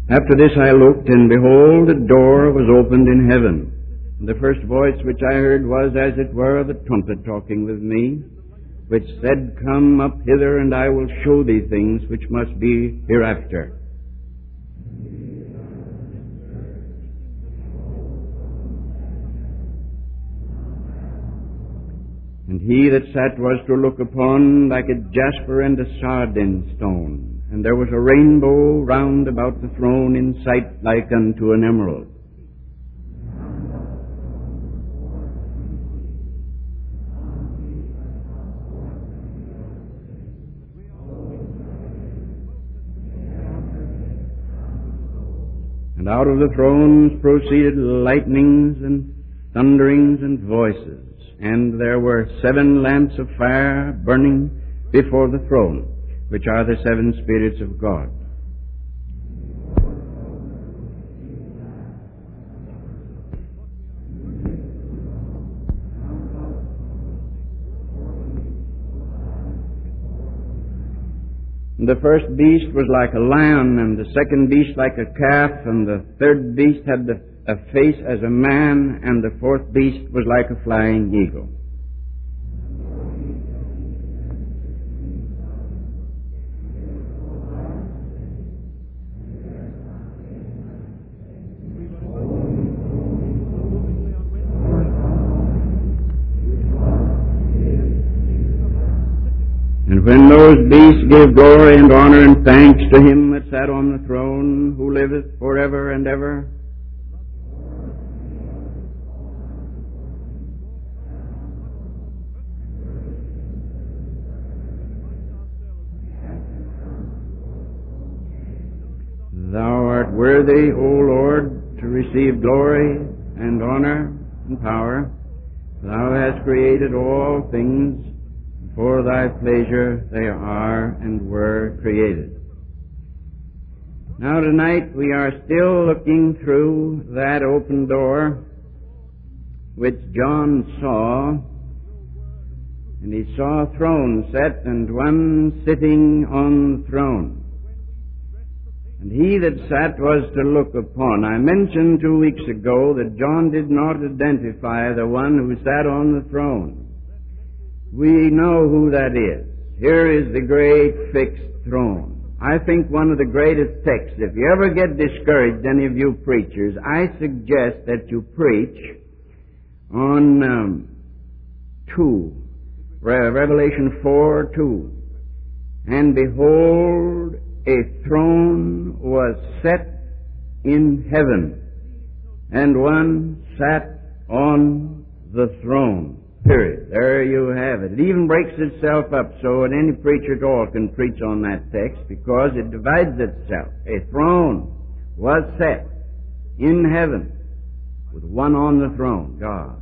After this I looked, and behold, a door was opened in heaven. And the first voice which I heard was, as it were, the trumpet talking with me, which said, Come up hither, and I will show thee things which must be hereafter. And he that sat was to look upon like a jasper and a sardine stone. And there was a rainbow round about the throne in sight like unto an emerald. And out of the thrones proceeded lightnings and thunderings and voices. And there were 7 lamps of fire burning before the throne, which are the 7 spirits of God. And the first beast was like a lion, and the second beast like a calf, and the third beast had a face as a man, and the fourth beast was like a flying eagle. And when those beasts gave glory and honor and thanks to him that sat on the throne, who liveth forever and ever, Thou art worthy, O Lord, to receive glory and honor and power. Thou hast created all things. For thy pleasure they are and were created. Now tonight we are still looking through that open door which John saw, and he saw a throne set and one sitting on the throne. And he that sat was to look upon. I mentioned 2 weeks ago that John did not identify the one who sat on the throne. We know who that is. Here is the great fixed throne. I think one of the greatest texts, if you ever get discouraged, any of you preachers, I suggest that you preach on 2, Revelation 4:2. And behold, a throne was set in heaven, and one sat on the throne. Period. There you have it. It even breaks itself up so that any preacher at all can preach on that text because it divides itself. A throne was set in heaven with one on the throne, God.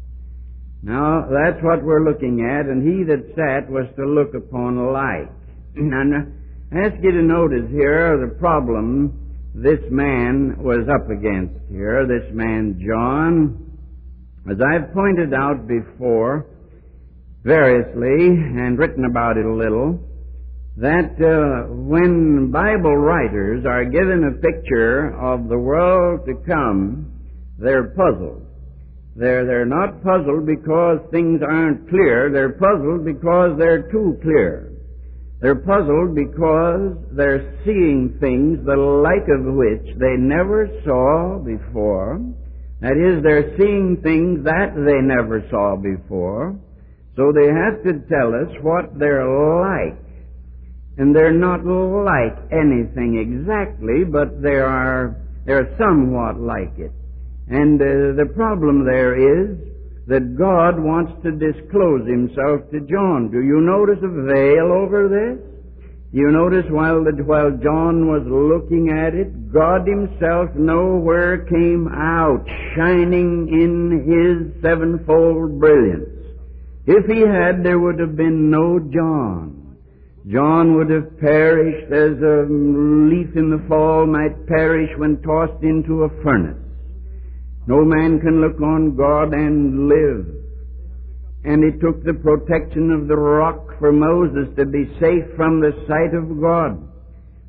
Now, that's what we're looking at, and he that sat was to look upon alike. Now, I ask you to notice here the problem this man was up against here, this man John. As I've pointed out before, variously, and written about it a little, that when Bible writers are given a picture of the world to come, they're puzzled. They're not puzzled because things aren't clear. They're puzzled because they're too clear. They're puzzled because they're seeing things the like of which they never saw before. That is, they're seeing things that they never saw before, so they have to tell us what they're like. And they're not like anything exactly, but they're somewhat like it. And the problem there is that God wants to disclose himself to John. Do you notice a veil over this? You notice while John was looking at it, God himself nowhere came out shining in his sevenfold brilliance. If he had, there would have been no John. John would have perished as a leaf in the fall might perish when tossed into a furnace. No man can look on God and live. And it took the protection of the rock for Moses to be safe from the sight of God.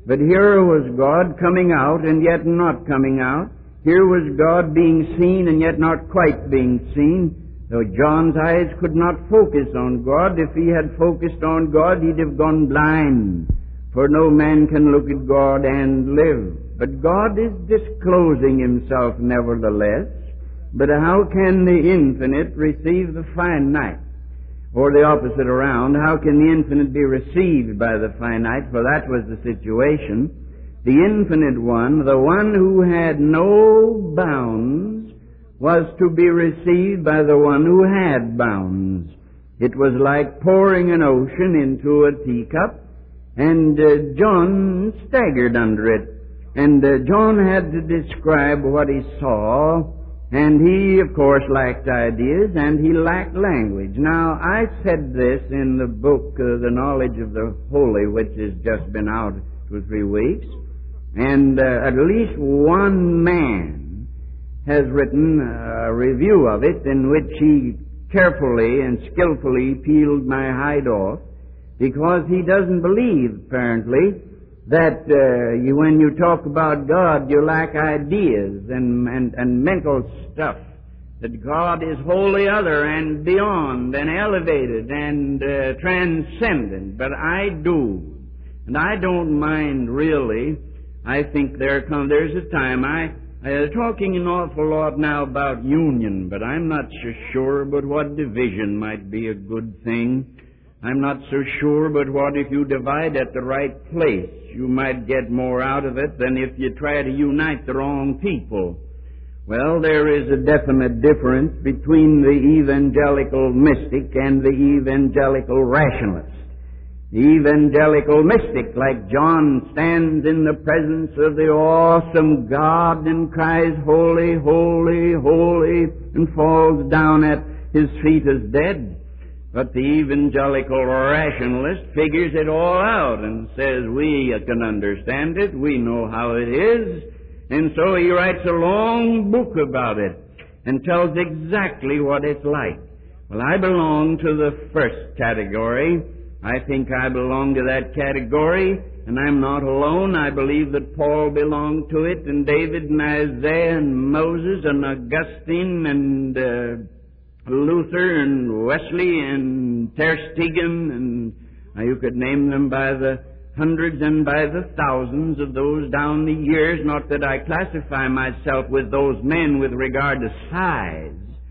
But here was God coming out and yet not coming out. Here was God being seen and yet not quite being seen. Though John's eyes could not focus on God. If he had focused on God, he'd have gone blind. For no man can look at God and live. But God is disclosing himself nevertheless. But how can the infinite receive the finite? Or the opposite around, how can the infinite be received by the finite? For that was the situation. The infinite one, the one who had no bounds, was to be received by the one who had bounds. It was like pouring an ocean into a teacup, and John staggered under it. And John had to describe what he saw, and he, of course, lacked ideas, and he lacked language. Now, I said this in the book, The Knowledge of the Holy, which has just been out 2 or 3 weeks, and at least one man has written a review of it in which he carefully and skillfully peeled my hide off, because he doesn't believe, apparently, that when you talk about God, you lack ideas and mental stuff. That God is wholly other and beyond and elevated and transcendent. But I do. And I don't mind really. I think there's a time I'm talking an awful lot now about union, but I'm not so sure about what division might be a good thing. I'm not so sure, but what if you divide at the right place? You might get more out of it than if you try to unite the wrong people. Well, there is a definite difference between the evangelical mystic and the evangelical rationalist. The evangelical mystic, like John, stands in the presence of the awesome God and cries, "Holy, holy, holy," and falls down at his feet as dead. But the evangelical rationalist figures it all out and says, we can understand it, we know how it is, and so he writes a long book about it and tells exactly what it's like. Well, I belong to the first category. I think I belong to that category, and I'm not alone. I believe that Paul belonged to it, and David and Isaiah and Moses and Augustine and Luther and Wesley and Ter Stegen, and you could name them by the hundreds and by the thousands of those down the years. Not that I classify myself with those men with regard to size.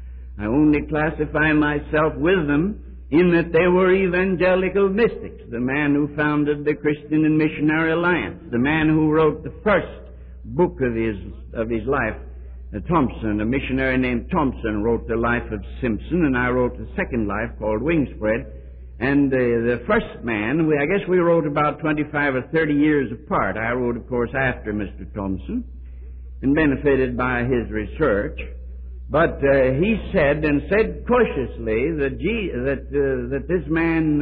I only classify myself with them in that they were evangelical mystics. The man who founded the Christian and Missionary Alliance, the man who wrote the first book of his life, Thompson, a missionary named Thompson, wrote the life of Simpson, and I wrote the second life called Wingspread. And the first man, I guess we wrote about 25 or 30 years apart. I wrote, of course, after Mr. Thompson, and benefited by his research. But he said cautiously that this man,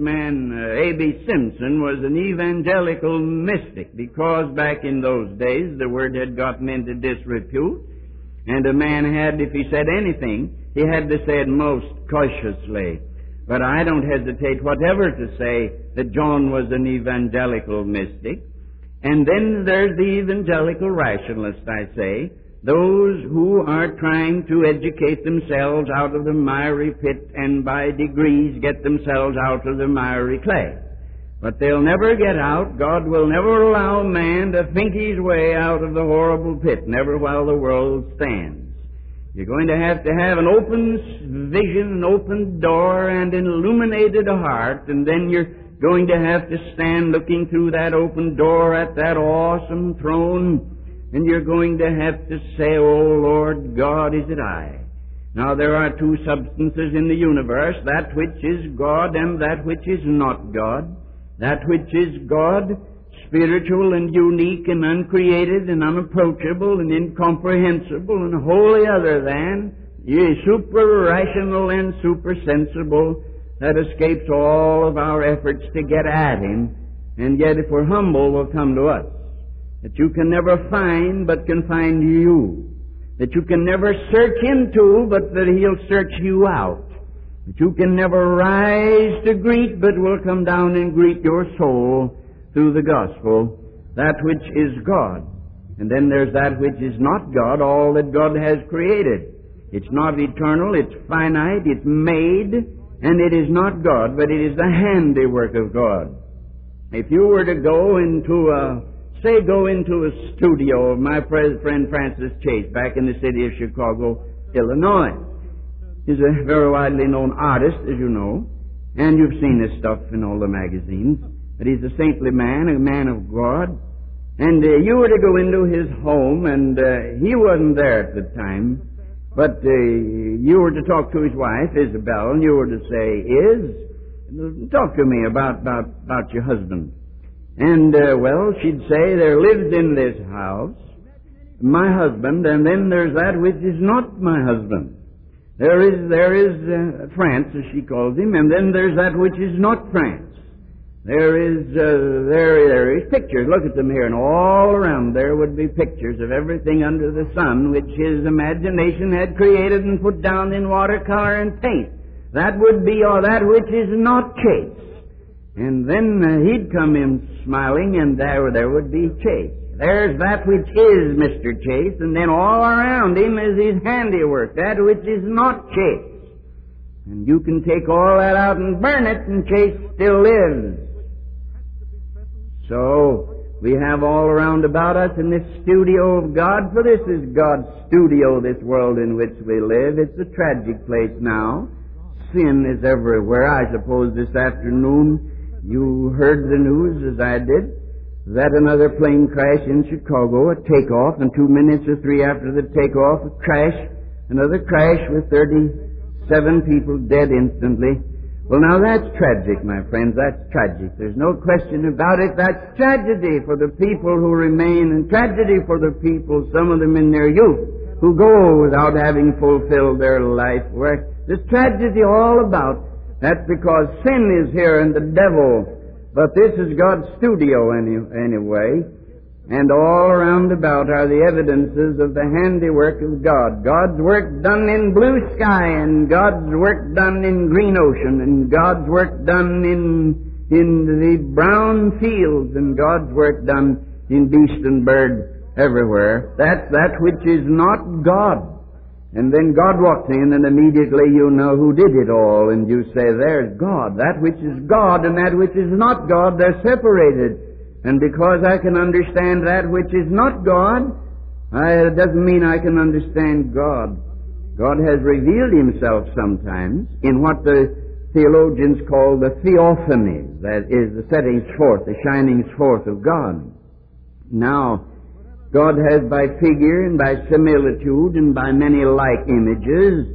A.B. Simpson, was an evangelical mystic, because back in those days the word had gotten into disrepute. And a man had, if he said anything, he had to say it most cautiously. But I don't hesitate whatever to say that John was an evangelical mystic. And then there's the evangelical rationalist, I say, those who are trying to educate themselves out of the miry pit and by degrees get themselves out of the miry clay. But they'll never get out. God will never allow man to think his way out of the horrible pit, never while the world stands. You're going to have an open vision, an open door, and an illuminated heart, and then you're going to have to stand looking through that open door at that awesome throne, and you're going to have to say, "Oh, Lord God, is it I?" Now, there are two substances in the universe, that which is God and that which is not God. That which is God, spiritual and unique and uncreated and unapproachable and incomprehensible and wholly other than, super-rational and super-sensible, that escapes all of our efforts to get at Him, and yet if we're humble, will come to us. That you can never find, but can find you. That you can never search into, but that He'll search you out. That you can never rise to greet, but will come down and greet your soul through the gospel that which is God. And then there's that which is not God, all that God has created. It's not eternal, it's finite, it's made, and it is not God, but it is the handiwork of God. If you were to go into a studio of my friend Francis Chase back in the city of Chicago, Illinois. He's a very widely known artist, as you know, and you've seen his stuff in all the magazines. But he's a saintly man, a man of God. And you were to go into his home, and he wasn't there at the time, but you were to talk to his wife, Isabel, and you were to say, talk to me about your husband. And, she'd say, there lives in this house my husband, and then there's that which is not my husband. There is France, as she calls him, and then there's that which is not France. There is pictures. Look at them here, and all around there would be pictures of everything under the sun which his imagination had created and put down in watercolor and paint. That would be all that which is not Chase. And then he'd come in smiling, and there would be Chase. There's that which is Mr. Chase, and then all around him is his handiwork, that which is not Chase. And you can take all that out and burn it, and Chase still lives. So, we have all around about us in this studio of God, for this is God's studio, this world in which we live. It's a tragic place now. Sin is everywhere. I suppose this afternoon you heard the news, as I did, that another plane crashed in Chicago, a takeoff, and 2 minutes or 3 after the takeoff, a crash, another crash with 37 people dead instantly. Well, now that's tragic, my friends. That's tragic. There's no question about it. That's tragedy for the people who remain, and tragedy for the people, some of them in their youth, who go without having fulfilled their life work. There's tragedy all about. That's because sin is here and the devil. But this is God's studio anyway. And all around about are the evidences of the handiwork of God. God's work done in blue sky, and God's work done in green ocean, and God's work done in the brown fields, and God's work done in beast and bird everywhere. That's that which is not God. And then God walks in, and immediately you know who did it all, and you say, there's God. That which is God and that which is not God, they're separated. And because I can understand that which is not God, it doesn't mean I can understand God. God has revealed Himself sometimes in what the theologians call the theophanies, that is, the settings forth, the shinings forth of God. Now, God has by figure and by similitude and by many like images,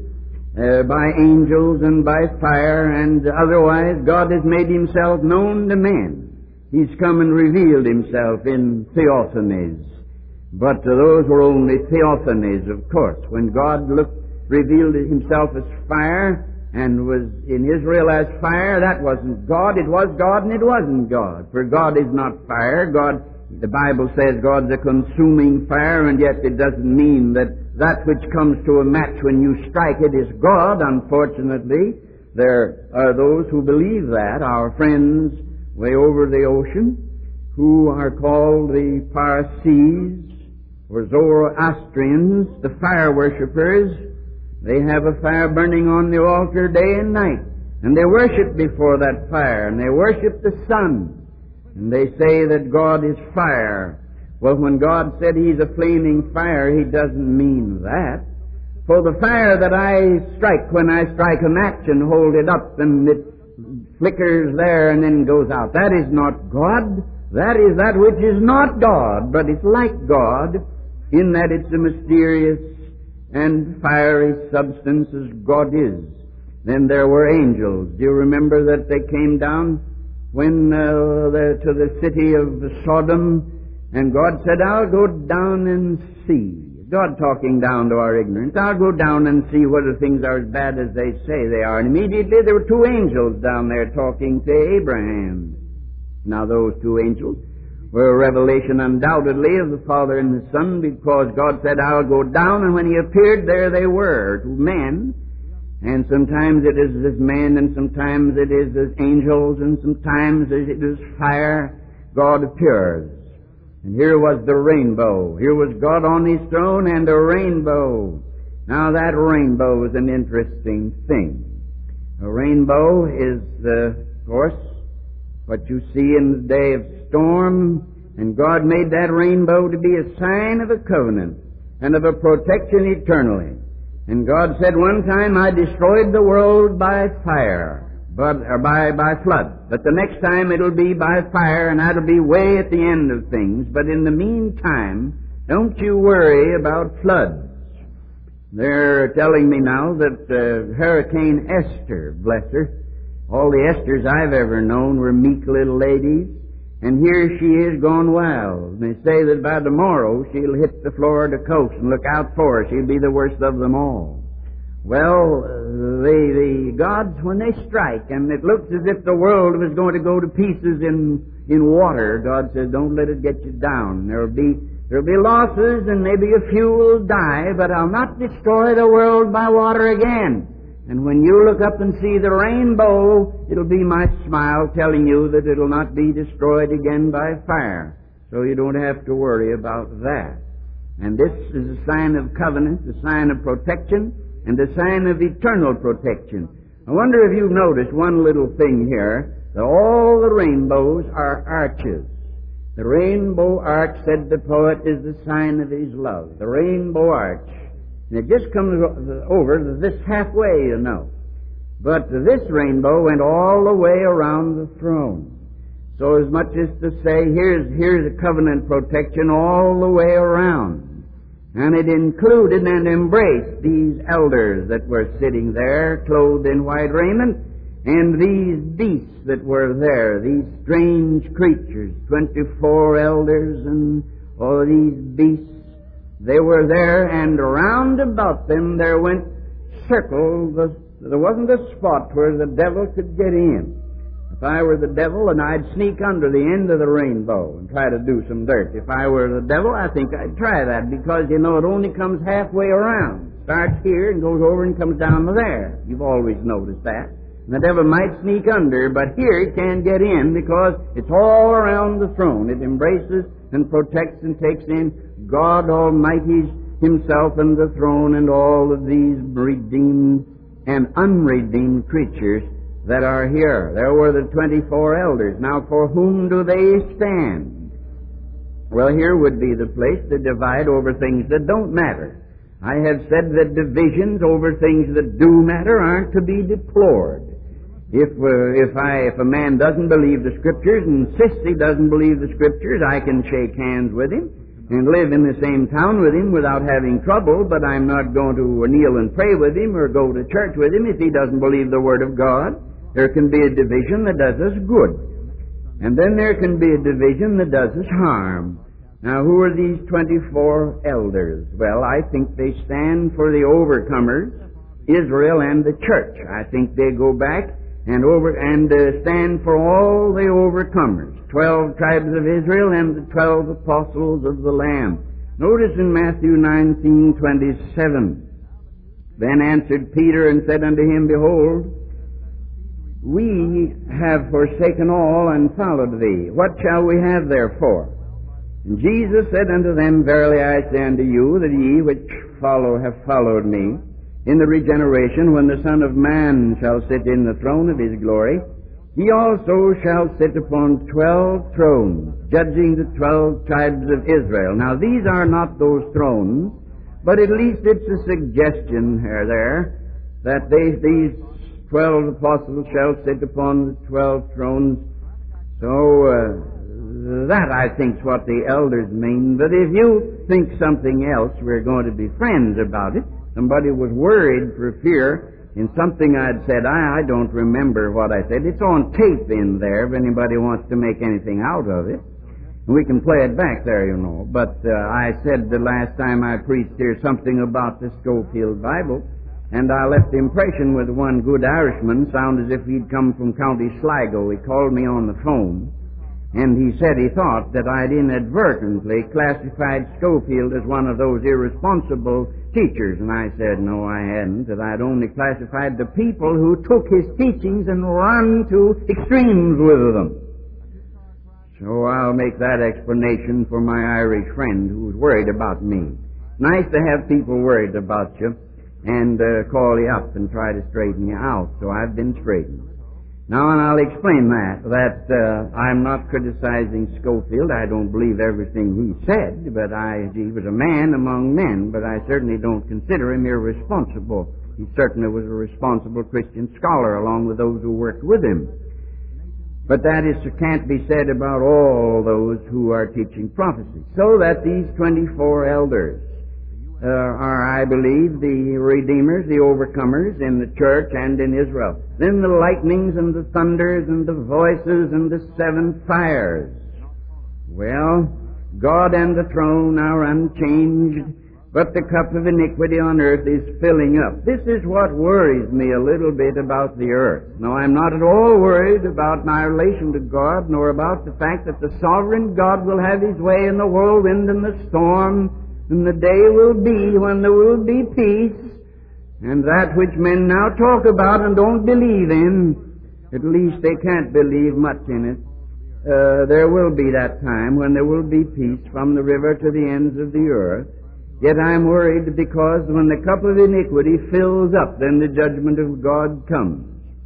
by angels and by fire and otherwise, God has made Himself known to men. He's come and revealed Himself in theophanies. But those were only theophanies, of course. When God revealed Himself as fire and was in Israel as fire, that wasn't God. It was God and it wasn't God. For God is not fire. The Bible says God's a consuming fire, and yet it doesn't mean that which comes to a match when you strike it is God. Unfortunately, there are those who believe that. Our friends way over the ocean, who are called the Parsees, or Zoroastrians, the fire worshippers. They have a fire burning on the altar day and night, and they worship before that fire, and they worship the sun, and they say that God is fire. Well, when God said He's a flaming fire, He doesn't mean that. For the fire that I strike when I strike a match and hold it up and it flickers there and then goes out, that is not God. That is that which is not God, but it's like God in that it's a mysterious and fiery substance as God is. Then there were angels. Do you remember that they came down when to the city of Sodom, and God said, I'll go down and see. God talking down to our ignorance. I'll go down and see whether things are as bad as they say they are. And immediately there were 2 angels down there talking to Abraham. Now those 2 angels were a revelation undoubtedly of the Father and the Son, because God said, I'll go down, and when He appeared, there they were, 2 men. And sometimes it is as men, and sometimes it is as angels, and sometimes it is fire. God appears. And here was the rainbow. Here was God on His throne and a rainbow. Now that rainbow is an interesting thing. A rainbow is, of course, what you see in the day of storm, and God made that rainbow to be a sign of a covenant and of a protection eternally. And God said one time, I destroyed the world by fire, by flood. But the next time it'll be by fire, and that'll be way at the end of things. But in the meantime, don't you worry about floods. They're telling me now that Hurricane Esther, bless her, all the Esthers I've ever known were meek little ladies, and here she is gone wild. And they say that by tomorrow she'll hit the Florida coast, and look out for her, she'll be the worst of them all. Well, the gods, when they strike, and it looks as if the world was going to go to pieces in water, God says, don't let it get you down. There'll be losses, and maybe a few will die, but I'll not destroy the world by water again. And when you look up and see the rainbow, it'll be my smile telling you that it'll not be destroyed again by fire. So you don't have to worry about that. And this is a sign of covenant, a sign of protection, and a sign of eternal protection. I wonder if you've noticed one little thing here, that all the rainbows are arches. The rainbow arch, said the poet, is the sign of His love. The rainbow arch. And it just comes over this halfway, you know. But this rainbow went all the way around the throne. So as much as to say, here's a covenant protection all the way around. And it included and embraced these elders that were sitting there, clothed in white raiment, and these beasts that were there, these strange creatures, 24 elders and all these beasts. They were there, and round about them there went circles. There wasn't a spot where the devil could get in. If I were the devil, and I'd sneak under the end of the rainbow and try to do some dirt. If I were the devil, I think I'd try that, because, you know, it only comes halfway around. Starts here and goes over and comes down to there. You've always noticed that. And the devil might sneak under, but here he can't get in because it's all around the throne. It embraces and protects and takes in God Almighty Himself and the throne and all of these redeemed and unredeemed creatures that are here. There were the 24 elders. Now, for whom do they stand? Well, here would be the place to divide over things that don't matter. I have said that divisions over things that do matter aren't to be deplored. If a man doesn't believe the Scriptures and insists he doesn't believe the Scriptures, I can shake hands with him and live in the same town with him without having trouble, but I'm not going to kneel and pray with him or go to church with him if he doesn't believe the Word of God. There can be a division that does us good, and then there can be a division that does us harm. Now, who are these 24 elders? Well, I think they stand for the overcomers, Israel and the church. I think they go back and stand for all the overcomers, 12 tribes of Israel and the 12 apostles of the Lamb. Notice in Matthew 19:27, then answered Peter and said unto him, Behold, we have forsaken all and followed thee. What shall we have therefore? And Jesus said unto them, Verily I say unto you, that ye which have followed me, in the regeneration, when the Son of Man shall sit in the throne of His glory, He also shall sit upon 12 thrones, judging the 12 tribes of Israel. Now, these are not those thrones, but at least it's a suggestion there that these 12 apostles shall sit upon the 12 thrones. So, that, I think, is what the elders mean. But if you think something else, we're going to be friends about it. Somebody was worried for fear in something I'd said. I don't remember what I said. It's on tape in there if anybody wants to make anything out of it. And we can play it back there, you know. But I said the last time I preached here something about the Scofield Bible, and I left the impression with one good Irishman, sound as if he'd come from County Sligo. He called me on the phone, and he said he thought that I'd inadvertently classified Scofield as one of those irresponsible teachers. And I said, no, I hadn't, that I'd only classified the people who took his teachings and run to extremes with them. So I'll make that explanation for my Irish friend who's worried about me. Nice to have people worried about you and call you up and try to straighten you out. So I've been straightened. Now, and I'll explain that I'm not criticizing Schofield. I don't believe everything he said, but he was a man among men, but I certainly don't consider him irresponsible. He certainly was a responsible Christian scholar along with those who worked with him. But that can't be said about all those who are teaching prophecy. So that these 24 elders are, I believe, the redeemers, the overcomers in the church and in Israel. Then the lightnings and the thunders and the voices and the 7 fires. Well, God and the throne are unchanged, but the cup of iniquity on earth is filling up. This is what worries me a little bit about the earth. Now, I'm not at all worried about my relation to God, nor about the fact that the sovereign God will have His way in the whirlwind and the storm, and the day will be when there will be peace, and that which men now talk about and don't believe in, at least they can't believe much in it. There will be that time when there will be peace from the river to the ends of the earth. Yet I'm worried because when the cup of iniquity fills up, then the judgment of God comes.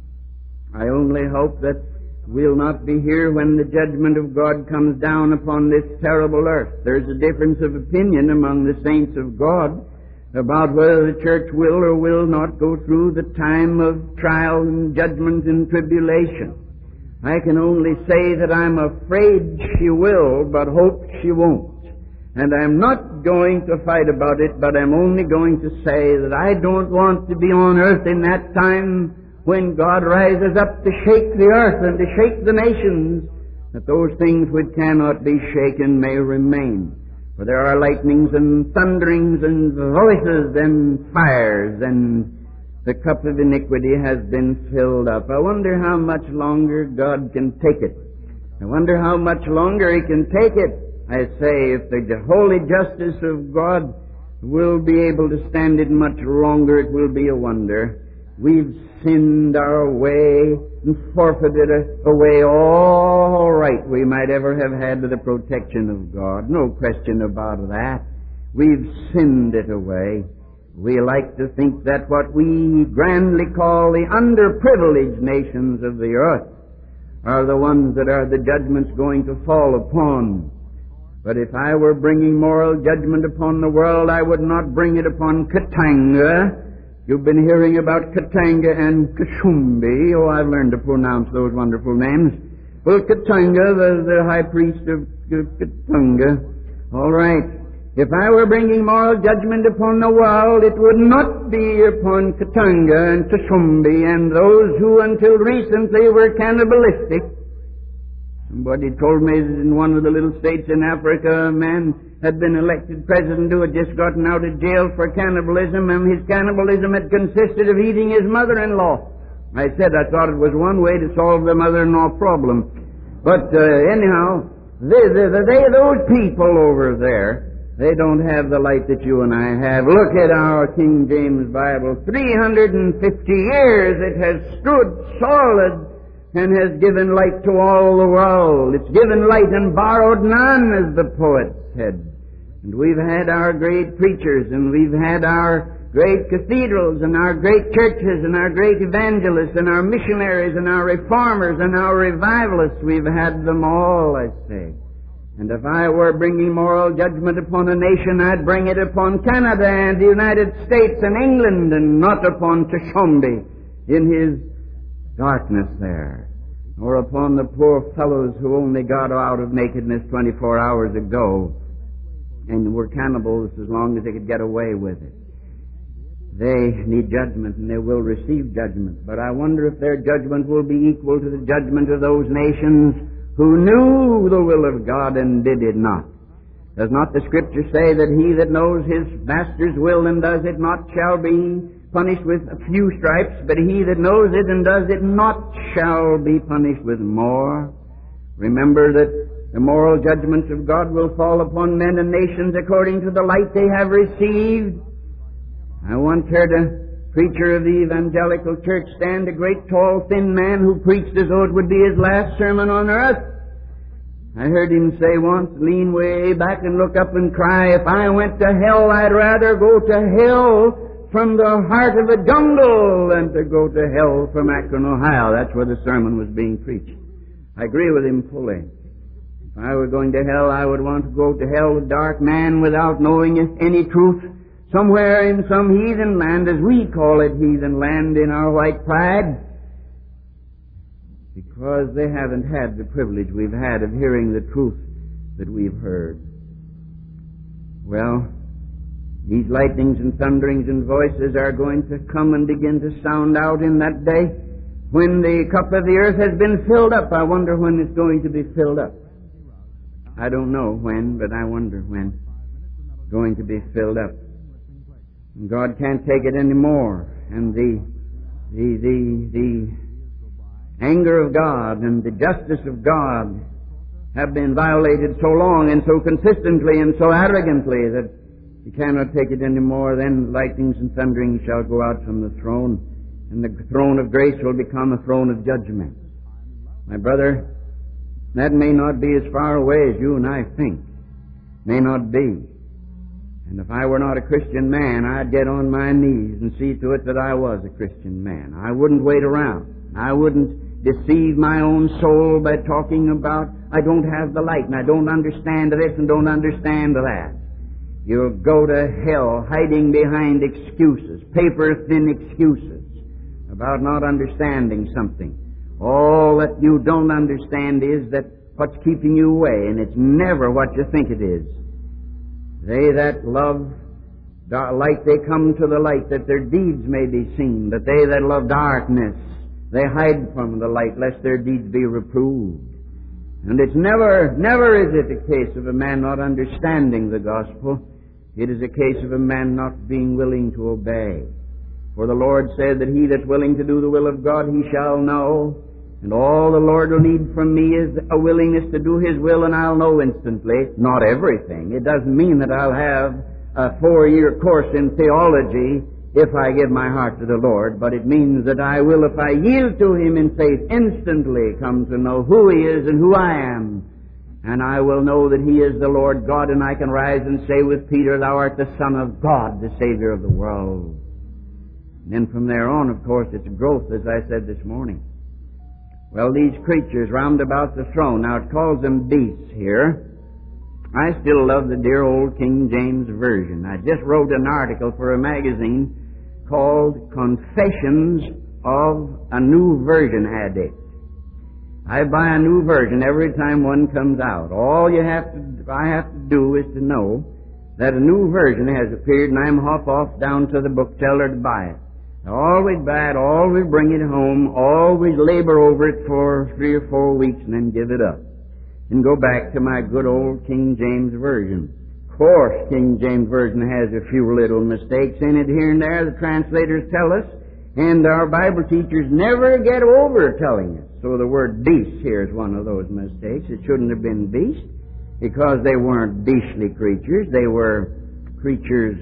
I only hope that we'll not be here when the judgment of God comes down upon this terrible earth. There's a difference of opinion among the saints of God about whether the church will or will not go through the time of trial and judgment and tribulation. I can only say that I'm afraid she will, but hope she won't. And I'm not going to fight about it, but I'm only going to say that I don't want to be on earth in that time when God rises up to shake the earth and to shake the nations, that those things which cannot be shaken may remain. For there are lightnings and thunderings and voices and fires, and the cup of iniquity has been filled up. I wonder how much longer God can take it. I wonder how much longer He can take it. I say, if the holy justice of God will be able to stand it much longer, it will be a wonder. We've sinned our way and forfeited away all right we might ever have had to the protection of God. No question about that. We've sinned it away. We like to think that what we grandly call the underprivileged nations of the earth are the ones that are the judgments going to fall upon. But if I were bringing moral judgment upon the world, I would not bring it upon Katanga. You've been hearing about Katanga and Kashumbi. Oh, I've learned to pronounce those wonderful names. Well, Katanga, the high priest of Katanga. All right. If I were bringing moral judgment upon the world, it would not be upon Katanga and Kashumbi and those who until recently were cannibalistic. Somebody told me that in one of the little states in Africa, a man had been elected president who had just gotten out of jail for cannibalism, and his cannibalism had consisted of eating his mother-in-law. I said I thought it was one way to solve the mother-in-law problem. But anyhow, those people over there, they don't have the light that you and I have. Look at our King James Bible. 350 years it has stood solid and has given light to all the world. It's given light and borrowed none, as the poet said. And we've had our great preachers, and we've had our great cathedrals, and our great churches, and our great evangelists, and our missionaries, and our reformers, and our revivalists. We've had them all, I say. And if I were bringing moral judgment upon a nation, I'd bring it upon Canada and the United States and England, and not upon Tashombe in his darkness there, or upon the poor fellows who only got out of nakedness 24 hours ago and were cannibals as long as they could get away with it. They need judgment, and they will receive judgment. But I wonder if their judgment will be equal to the judgment of those nations who knew the will of God and did it not. Does not the Scripture say that he that knows his master's will and does it not shall be punished with a few stripes, but he that knows it and does it not shall be punished with more? Remember that the moral judgments of God will fall upon men and nations according to the light they have received. I once heard a preacher of the evangelical church stand, a great, tall, thin man who preached as though it would be his last sermon on earth. I heard him say once, lean way back and look up and cry, if I went to hell, I'd rather go to hell from the heart of the jungle than to go to hell from Akron, Ohio. That's where the sermon was being preached. I agree with him fully. If I were going to hell, I would want to go to hell with dark man without knowing any truth, somewhere in some heathen land, as we call it heathen land in our white pride, because they haven't had the privilege we've had of hearing the truth that we've heard. Well, these lightnings and thunderings and voices are going to come and begin to sound out in that day when the cup of the earth has been filled up. I wonder when it's going to be filled up. I don't know when, but I wonder when it's going to be filled up. And God can't take it anymore. And the anger of God and the justice of God have been violated so long and so consistently and so arrogantly that you cannot take it anymore. Then lightnings and thunderings shall go out from the throne, and the throne of grace will become a throne of judgment. My brother, that may not be as far away as you and I think. May not be. And if I were not a Christian man, I'd get on my knees and see to it that I was a Christian man. I wouldn't wait around. I wouldn't deceive my own soul by talking about, I don't have the light and I don't understand this and don't understand that. You'll go to hell hiding behind excuses, paper-thin excuses about not understanding something. All that you don't understand is that what's keeping you away, and it's never what you think it is. They that love light, they come to the light, that their deeds may be seen. But they that love darkness, they hide from the light, lest their deeds be reproved. And it's never is it a case of a man not understanding the gospel. It is a case of a man not being willing to obey. For the Lord said that he that's willing to do the will of God, he shall know. And all the Lord will need from me is a willingness to do His will, and I'll know instantly. Not everything. It doesn't mean that I'll have a 4-year course in theology if I give my heart to the Lord, but it means that I will, if I yield to Him in faith, instantly come to know who He is and who I am. And I will know that He is the Lord God, and I can rise and say with Peter, Thou art the Son of God, the Savior of the world. And then from there on, of course, it's growth, as I said this morning. Well, these creatures round about the throne, now it calls them beasts here. I still love the dear old King James Version. I just wrote an article for a magazine called Confessions of a New Version Addict. I buy a new version every time one comes out. All I have to do is to know that a new version has appeared, and I'm off down to the bookseller to buy it. I always buy it, always bring it home, always labor over it for 3 or 4 weeks and then give it up. And go back to my good old King James Version. Of course, King James Version has a few little mistakes in it here and there, the translators tell us, and our Bible teachers never get over telling us. So the word beast here is one of those mistakes. It shouldn't have been beast, because they weren't beastly creatures. They were creatures,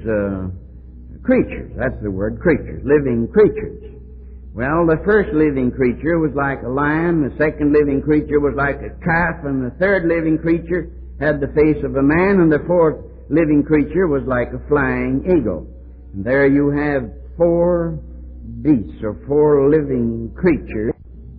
that's the word, creatures, living creatures. Well, the first living creature was like a lion, the second living creature was like a calf, and the third living creature had the face of a man, and the fourth living creature was like a flying eagle. And there you have 4 beasts, or 4 living creatures.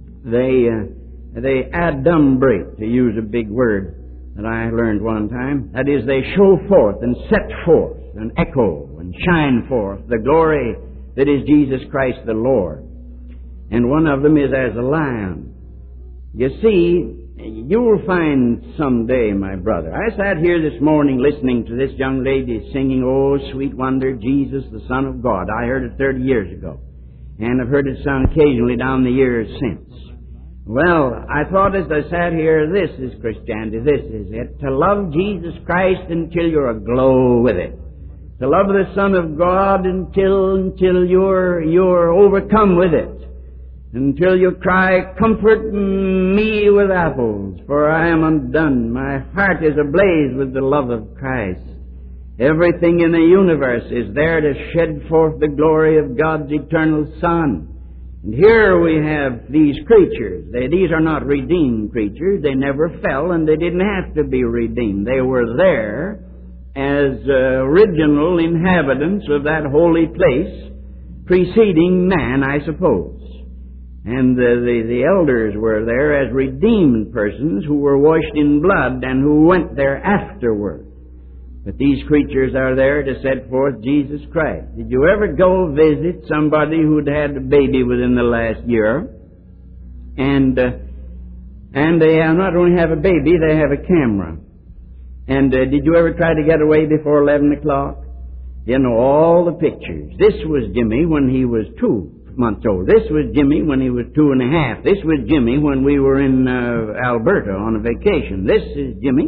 They adumbrate, to use a big word that I learned one time. That is, they show forth and set forth and echo and shine forth the glory that is Jesus Christ the Lord. And one of them is as a lion. You see, you'll find someday, my brother. I sat here this morning listening to this young lady singing, Oh, Sweet Wonder, Jesus, the Son of God. I heard it 30 years ago, and I've heard it sung occasionally down the years since. Well, I thought as I sat here, this is Christianity, this is it. To love Jesus Christ until you're aglow with it. To love the Son of God until you're overcome with it. Until you cry, comfort me with apples, for I am undone. My heart is ablaze with the love of Christ. Everything in the universe is there to shed forth the glory of God's eternal Son. And here we have these creatures. These are not redeemed creatures. They never fell, and they didn't have to be redeemed. They were there as original inhabitants of that holy place, preceding man, I suppose. And the elders were there as redeemed persons who were washed in blood and who went there afterward. But these creatures are there to set forth Jesus Christ. Did you ever go visit somebody who'd had a baby within the last year? And they not only have a baby, they have a camera. And did you ever try to get away before 11 o'clock? You know, all the pictures. This was Jimmy when he was 2 months old. This was Jimmy when he was 2 and a half. This was Jimmy when we were in Alberta on a vacation. This is Jimmy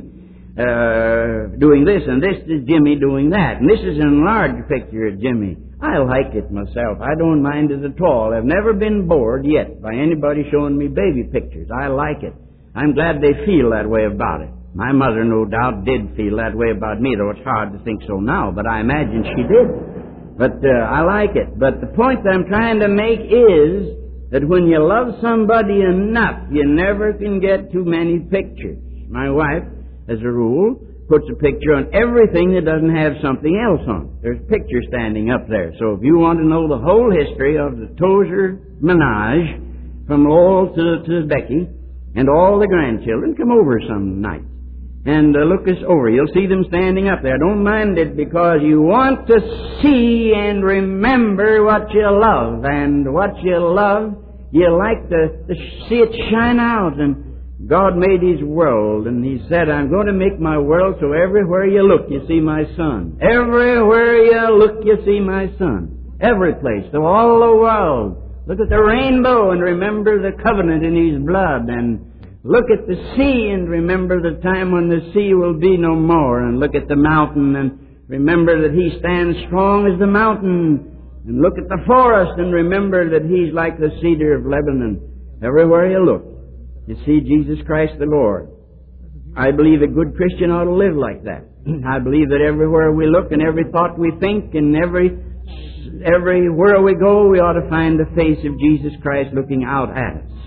doing this, and this is Jimmy doing that. And this is an enlarged picture of Jimmy. I like it myself. I don't mind it at all. I've never been bored yet by anybody showing me baby pictures. I like it. I'm glad they feel that way about it. My mother, no doubt, did feel that way about me, though it's hard to think so now, but I imagine she did. But I like it. But the point that I'm trying to make is that when you love somebody enough, you never can get too many pictures. My wife, as a rule, puts a picture on everything that doesn't have something else on it. There's a picture standing up there. So if you want to know the whole history of the Tozer menage, from Lowell to Becky, and all the grandchildren, come over some night and look us over. You'll see them standing up there. Don't mind it, because you want to see and remember what you love. And what you love, you like to see it shine out. And God made His world, and He said, I'm going to make my world so everywhere you look, you see my Son. Everywhere you look, you see my Son. Every place, so all the world. Look at the rainbow and remember the covenant in His blood. And look at the sea and remember the time when the sea will be no more. And look at the mountain and remember that He stands strong as the mountain. And look at the forest and remember that He's like the cedar of Lebanon. Everywhere you look, you see Jesus Christ the Lord. I believe a good Christian ought to live like that. I believe that everywhere we look and every thought we think and everywhere we go, we ought to find the face of Jesus Christ looking out at us.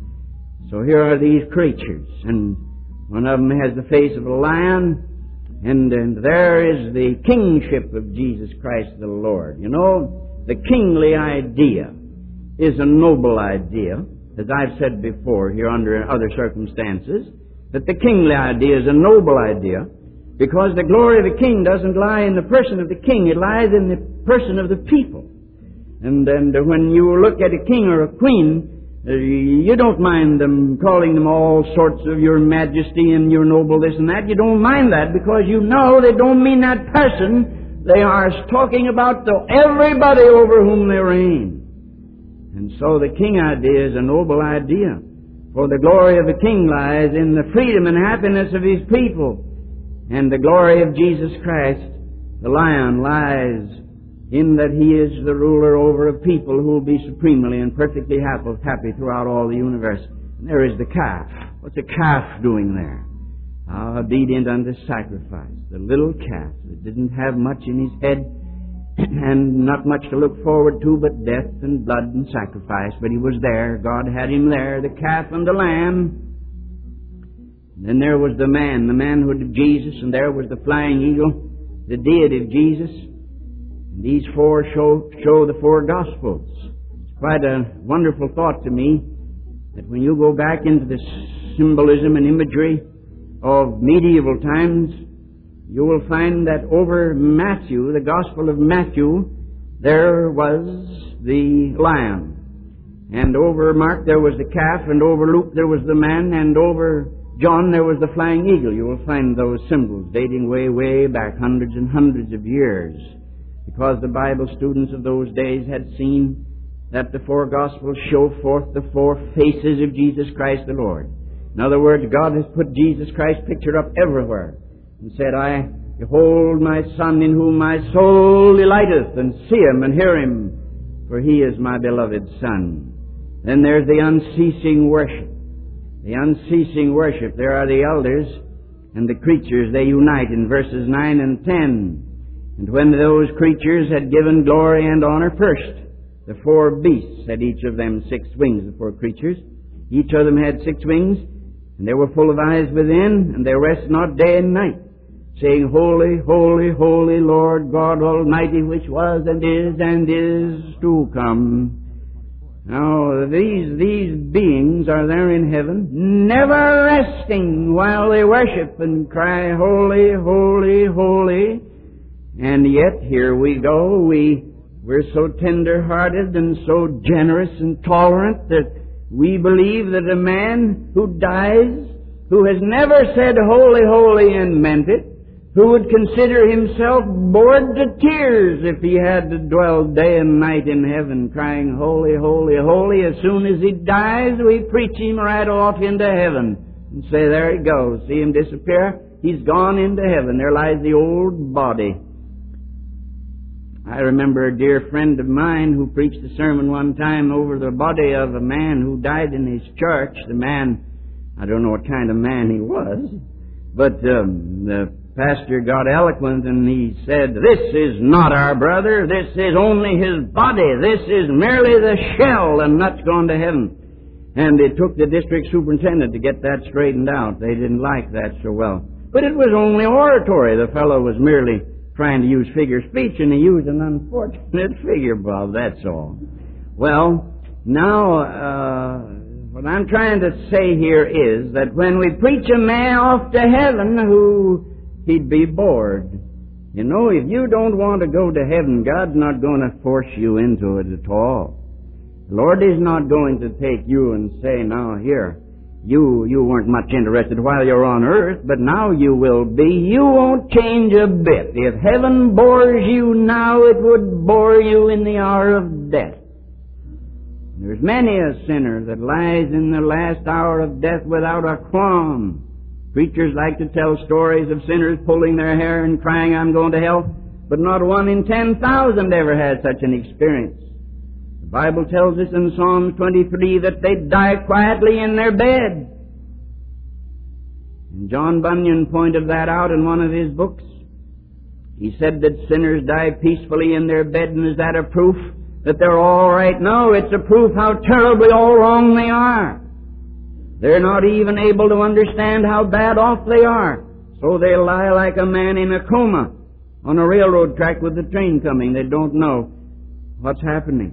So here are these creatures, and one of them has the face of a lion, and there is the kingship of Jesus Christ the Lord. You know, the kingly idea is a noble idea, as I've said before here under other circumstances, that the kingly idea is a noble idea, because the glory of the king doesn't lie in the person of the king, it lies in the person of the people. And when you look at a king or a queen, you don't mind them calling them all sorts of your majesty and your noble this and that. You don't mind that, because you know they don't mean that person. They are talking about everybody over whom they reign. And so the king idea is a noble idea. For the glory of the king lies in the freedom and happiness of his people. And the glory of Jesus Christ, the lion, lies in that He is the ruler over a people who will be supremely and perfectly happy throughout all the universe. And there is the calf. What's a calf doing there? Obedient unto sacrifice. The little calf that didn't have much in his head and not much to look forward to but death and blood and sacrifice. But he was there. God had him there, the calf and the lamb. And then there was the manhood of Jesus, and there was the flying eagle, the deity of Jesus. And these four show the four Gospels. It's quite a wonderful thought to me that when you go back into the symbolism and imagery of medieval times, you will find that over Matthew, the Gospel of Matthew, there was the lion. And over Mark there was the calf, and over Luke there was the man, and over John there was the flying eagle. You will find those symbols dating way, way back, hundreds and hundreds of years. Because the Bible students of those days had seen that the four Gospels show forth the four faces of Jesus Christ the Lord. In other words, God has put Jesus Christ pictured up everywhere and said, I behold my Son in whom my soul delighteth, and see Him and hear Him, for He is my beloved Son. Then there's the unceasing worship. The unceasing worship. There are the elders and the creatures. They unite in verses 9 and 10. And when those creatures had given glory and honor first The 4 beasts had each of them 6 wings, the 4 creatures. Each of them had 6 wings, and they were full of eyes within, and they rest not day and night, saying, Holy, holy, holy, Lord God Almighty, which was and is to come. Now, these beings are there in heaven, never resting while they worship and cry, Holy, holy, holy. And yet, here we go, we're so tender-hearted and so generous and tolerant that we believe that a man who dies, who has never said holy, holy and meant it, who would consider himself bored to tears if he had to dwell day and night in heaven crying, Holy, holy, holy, as soon as he dies, we preach him right off into heaven and say, there he goes. See him disappear? He's gone into heaven. There lies the old body. I remember a dear friend of mine who preached a sermon one time over the body of a man who died in his church. The man, I don't know what kind of man he was, but the pastor got eloquent and he said, this is not our brother, this is only his body, this is merely the shell and nuts gone to heaven. And it took the district superintendent to get that straightened out. They didn't like that so well. But it was only oratory. The fellow was merely trying to use figure speech, and he used an unfortunate figure, Bob, that's all. Well, now, what I'm trying to say here is that when we preach a man off to heaven he'd be bored. You know, if you don't want to go to heaven, God's not going to force you into it at all. The Lord is not going to take you and say, now here, you weren't much interested while you're on earth, but now you will be. You won't change a bit. If heaven bores you now, it would bore you in the hour of death. There's many a sinner that lies in the last hour of death without a qualm. Preachers like to tell stories of sinners pulling their hair and crying, I'm going to hell, but not 1 in 10,000 ever had such an experience. The Bible tells us in Psalm 23 that they die quietly in their bed. And John Bunyan pointed that out in one of his books. He said that sinners die peacefully in their bed, and is that a proof that they're all right? No, it's a proof how terribly all wrong they are. They're not even able to understand how bad off they are. So they lie like a man in a coma on a railroad track with the train coming. They don't know what's happening.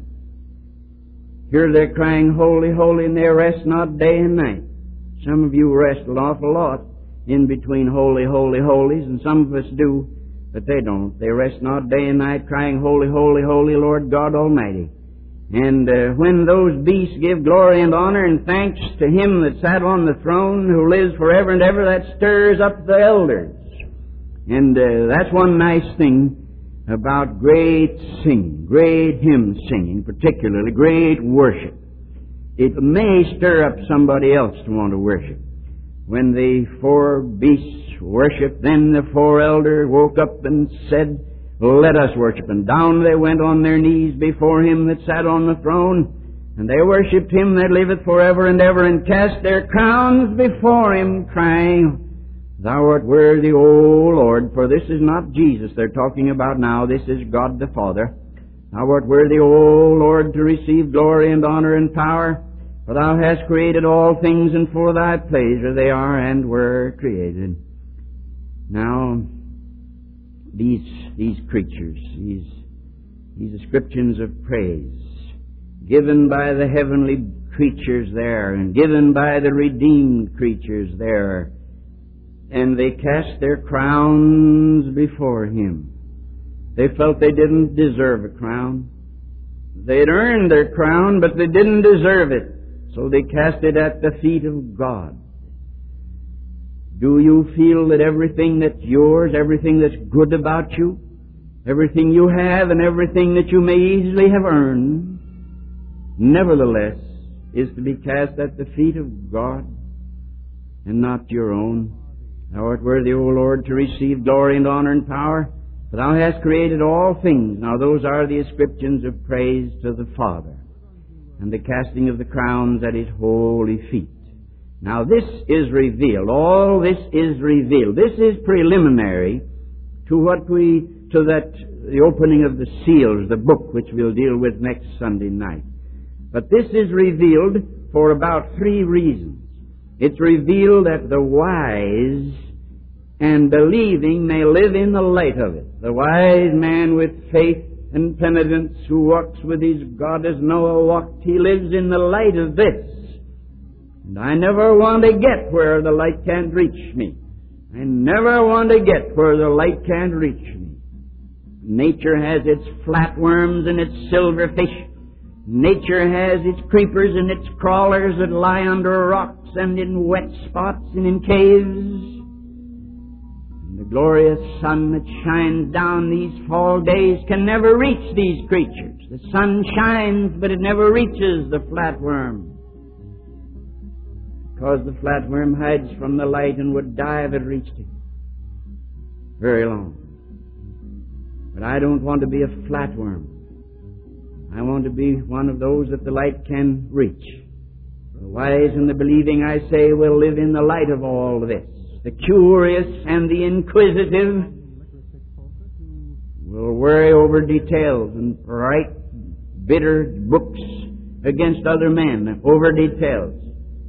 Here they're crying, Holy, holy, and they rest not day and night. Some of you rest an awful lot in between holy, holy, holies, and some of us do, but they don't. They rest not day and night crying, Holy, holy, holy, Lord God Almighty. And when those beasts give glory and honor and thanks to Him that sat on the throne, who lives forever and ever, that stirs up the elders. And that's one nice thing about great singing, great hymn singing, particularly great worship. It may stir up somebody else to want to worship. When the 4 beasts worshiped, then the 4 elders woke up and said, Let us worship. And down they went on their knees before Him that sat on the throne. And they worshipped Him that liveth forever and ever, and cast their crowns before Him, crying, Thou art worthy, O Lord, for this is not Jesus they're talking about now, this is God the Father. Thou art worthy, O Lord, to receive glory and honor and power, for Thou hast created all things, and for Thy pleasure they are and were created. Now, these creatures, these ascriptions of praise, given by the heavenly creatures there, and given by the redeemed creatures there, and they cast their crowns before Him. They felt they didn't deserve a crown. They'd earned their crown, but they didn't deserve it. So they cast it at the feet of God. Do you feel that everything that's yours, everything that's good about you, everything you have and everything that you may easily have earned, nevertheless, is to be cast at the feet of God and not your own? Thou art worthy, O Lord, to receive glory and honor and power, for Thou hast created all things. Now those are the ascriptions of praise to the Father, and the casting of the crowns at His holy feet. Now this is revealed. All this is revealed. This is preliminary to that the opening of the seals, the book which we'll deal with next Sunday night. But this is revealed for about 3 reasons. It's revealed that the wise and believing may live in the light of it. The wise man with faith and penitence who walks with his God as Noah walked, he lives in the light of this. And I never want to get where the light can't reach me. I never want to get where the light can't reach me. Nature has its flatworms and its silverfish. Nature has its creepers and its crawlers that lie under rocks and in wet spots and in caves. And the glorious sun that shines down these fall days can never reach these creatures. The sun shines, but it never reaches the flatworm. Because the flatworm hides from the light and would die if it reached it. Very long. But I don't want to be a flatworm. I want to be one of those that the light can reach. The wise and the believing, I say, will live in the light of all this. The curious and the inquisitive will worry over details and write bitter books against other men over details.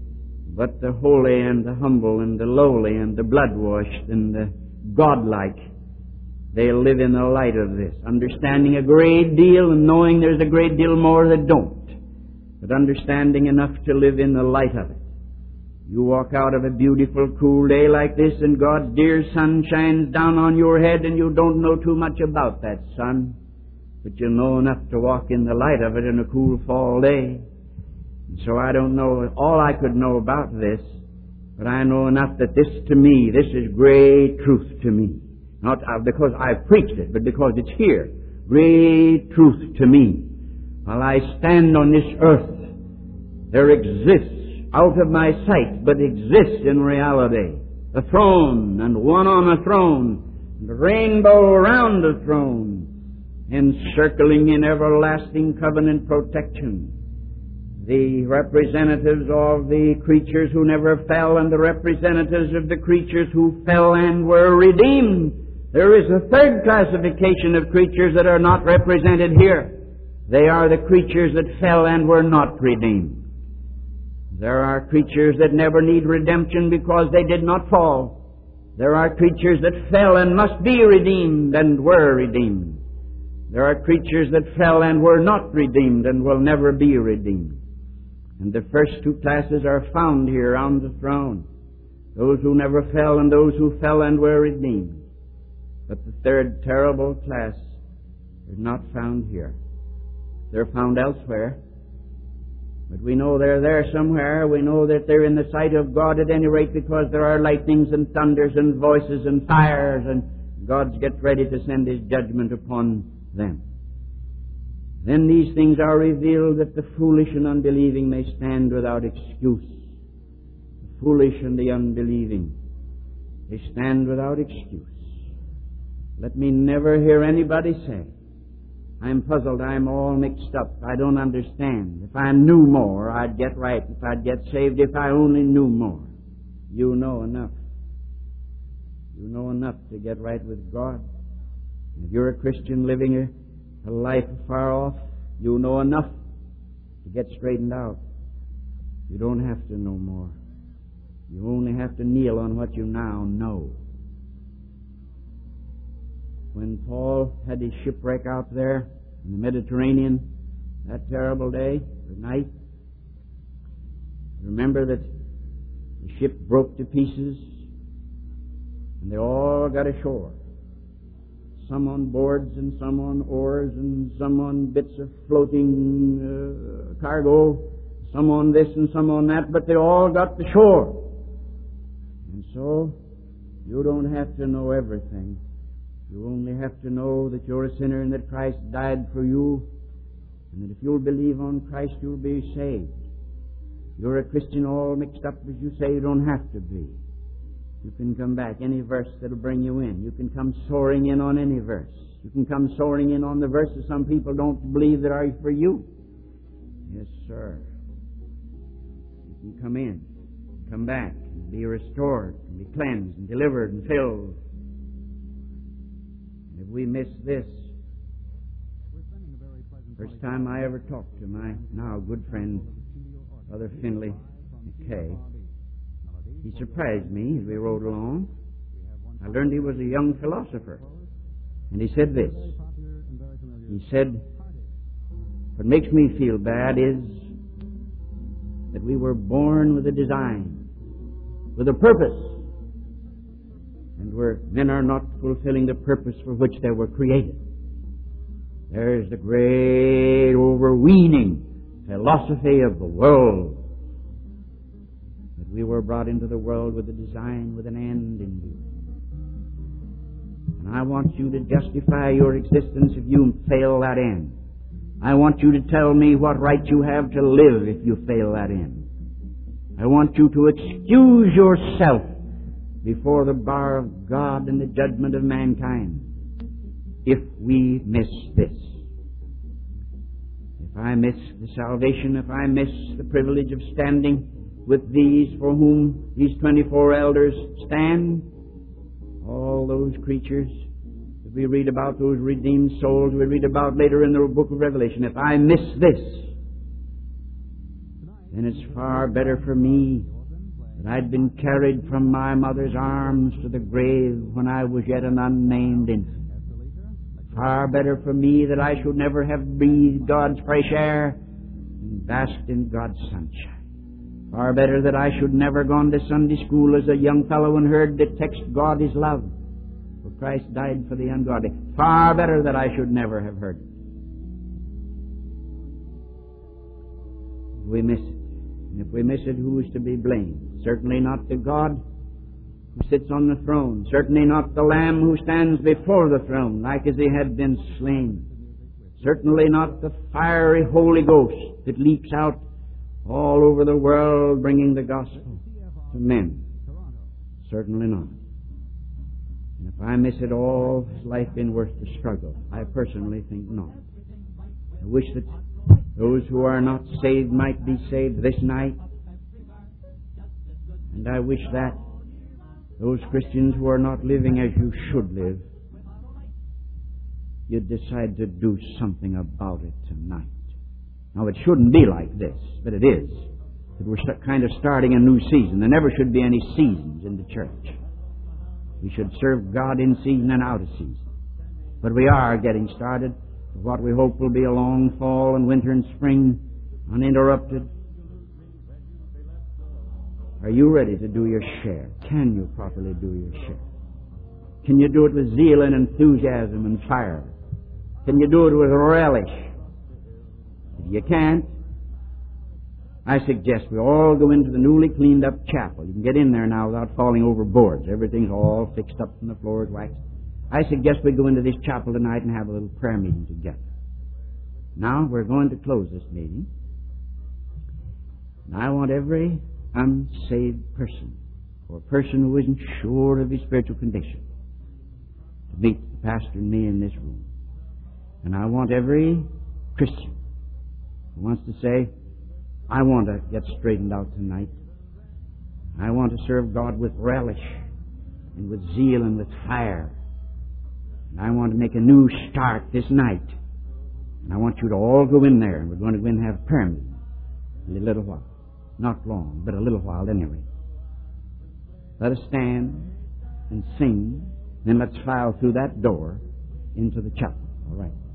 But the holy and the humble and the lowly and the blood-washed and the godlike, they'll live in the light of this, understanding a great deal and knowing there's a great deal more that don't, but understanding enough to live in the light of it. You walk out of a beautiful, cool day like this and God's dear sun shines down on your head and you don't know too much about that sun, but you know enough to walk in the light of it in a cool fall day. And so I don't know all I could know about this, but I know enough that this to me, this is great truth to me. Not because I've preached it, but because it's here. Great truth to me. While I stand on this earth, there exists out of my sight, but exists in reality, a throne and one on a throne, and a rainbow around the throne, encircling in everlasting covenant protection the representatives of the creatures who never fell and the representatives of the creatures who fell and were redeemed. There is a third classification of creatures that are not represented here. They are the creatures that fell and were not redeemed. There are creatures that never need redemption because they did not fall. There are creatures that fell and must be redeemed and were redeemed. There are creatures that fell and were not redeemed and will never be redeemed. And the first 2 classes are found here on the throne. Those who never fell and those who fell and were redeemed. But the third terrible class is not found here. They're found elsewhere. But we know they're there somewhere. We know that they're in the sight of God at any rate because there are lightnings and thunders and voices and fires, and God gets ready to send His judgment upon them. Then these things are revealed that the foolish and unbelieving may stand without excuse. The foolish and the unbelieving, they stand without excuse. Let me never hear anybody say, I'm puzzled, I'm all mixed up, I don't understand. If I knew more, I'd get right. If I'd get saved, if I only knew more. You know enough. You know enough to get right with God. And if you're a Christian living a life far off, you know enough to get straightened out. You don't have to know more. You only have to kneel on what you now know. When Paul had his shipwreck out there in the Mediterranean, that terrible day or night, remember that the ship broke to pieces and they all got ashore. Some on boards and some on oars and some on bits of floating cargo, some on this and some on that, but they all got to shore. And so, you don't have to know everything. You only have to know that you're a sinner and that Christ died for you, and that if you'll believe on Christ, you'll be saved. You're a Christian all mixed up as you say, you don't have to be. You can come back, any verse that'll bring you in. You can come soaring in on any verse. You can come soaring in on the verses some people don't believe that are for you. Yes, sir. You can come in, come back, and be restored, and be cleansed, and delivered, and filled. And if we miss this, First time I ever talked to my now good friend, Brother Finley McKay, he surprised me as we rode along. I learned he was a young philosopher. And he said this. He said, what makes me feel bad is that we were born with a design, with a purpose, and where men are not fulfilling the purpose for which they were created. There's the great overweening philosophy of the world, that we were brought into the world with a design, with an end in view. And I want you to justify your existence if you fail that end. I want you to tell me what right you have to live if you fail that end. I want you to excuse yourself before the bar of God and the judgment of mankind if we miss this. If I miss the salvation, if I miss the privilege of standing with these for whom these 24 elders stand, all those creatures that we read about, those redeemed souls we read about later in the book of Revelation, if I miss this, then it's far better for me that I'd been carried from my mother's arms to the grave when I was yet an unnamed infant. Far better for me that I should never have breathed God's fresh air and basked in God's sunshine. Far better that I should never gone to Sunday school as a young fellow and heard the text, God is love, for Christ died for the ungodly. Far better that I should never have heard it. We miss it. And if we miss it, who is to be blamed? Certainly not the God who sits on the throne. Certainly not the Lamb who stands before the throne, like as he had been slain. Certainly not the fiery Holy Ghost that leaps out all over the world bringing the gospel to men. Certainly not. And if I miss it all, has life been worth the struggle? I personally think not. I wish that those who are not saved might be saved this night. And I wish that those Christians who are not living as you should live, you'd decide to do something about it tonight. Now, it shouldn't be like this, but it is. That we're kind of starting a new season. There never should be any seasons in the church. We should serve God in season and out of season. But we are getting started with what we hope will be a long fall and winter and spring, uninterrupted. Are you ready to do your share? Can you properly do your share? Can you do it with zeal and enthusiasm and fire? Can you do it with relish? If you can't, I suggest we all go into the newly cleaned up chapel. You can get in there now without falling over boards. Everything's all fixed up and the floor is waxed. I suggest we go into this chapel tonight and have a little prayer meeting together. Now we're going to close this meeting. And I want every unsaved person, or a person who isn't sure of his spiritual condition, to meet the pastor and me in this room. And I want every Christian who wants to say, I want to get straightened out tonight. I want to serve God with relish and with zeal and with fire. And I want to make a new start this night. And I want you to all go in there, and we're going to go in and have prayer meeting in a little while. Not long, but a little while anyway. Let us stand and sing, then let's file through that door into the chapel. All right.